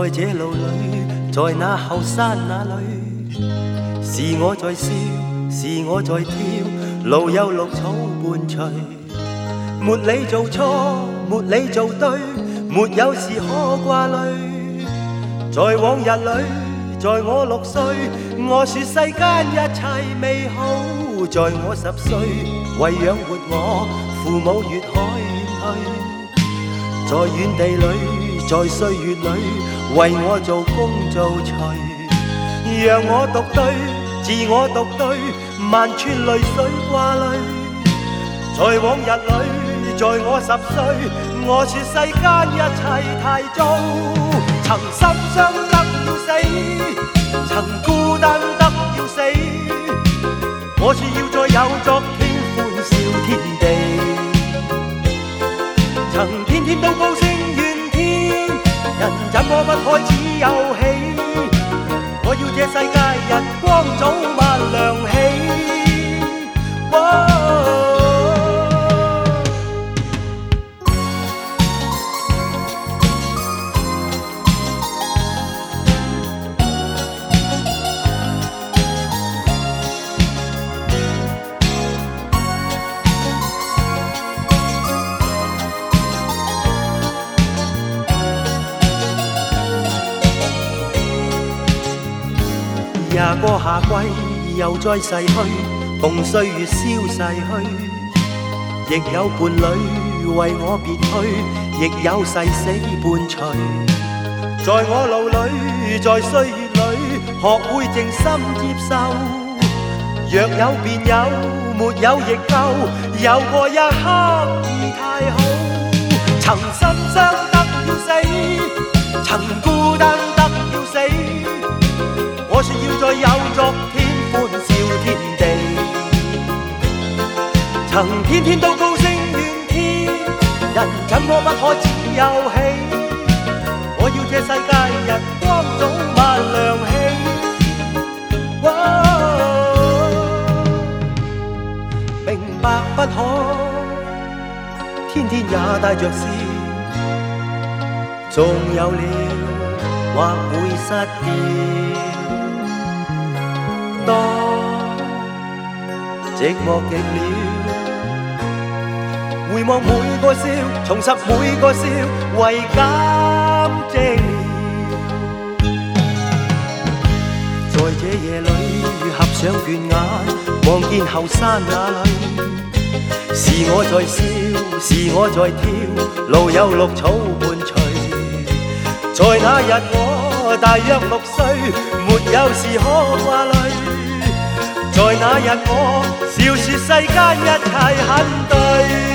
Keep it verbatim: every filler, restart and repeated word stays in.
在这路里，在那後山那里，是我在笑，是我在跳，路有綠草伴隨。沒你做錯，沒你做對，沒有事可掛慮。在往日裏，在我六歲，我說世間一切美好。在我十歲，為養活我，父母越海遠去。在遠地裏，在歲月裏，為我做工做隨。讓我獨對，自我獨對，萬串淚水掛慮。在往日裏，在我十歲，我說世間一切太糟。曾心傷得要死，曾孤單得要死。我說要再有昨天，歡笑天地。曾天天都高聲怨天，人怎麼不開始有喜？我要這世界日光早晚亮起。哦廿個夏季又再逝去，共歲月消逝去。亦有伴侶為我別去，亦有誓死伴隨。在我路裏，在歲月裏，學會靜心接受。若有便有，沒有亦夠，有過一刻已太好。曾心傷得要死，曾孤單得要死。我說要再有昨天，歡笑天地。曾天天都高聲怨天，人怎麼不開始有喜？我要這世界日光早晚亮起。明白不可，天天也帶着笑，縱有了或會失掉。當寂寞極了，回望每個笑，重拾每個笑，為感寂寥。在這夜裏，合上倦眼，望見後山那裏，是我在笑，是我在跳，路有綠草伴隨。在那日我大約六歲，沒有事可掛慮。在那日我笑說世間一切很對。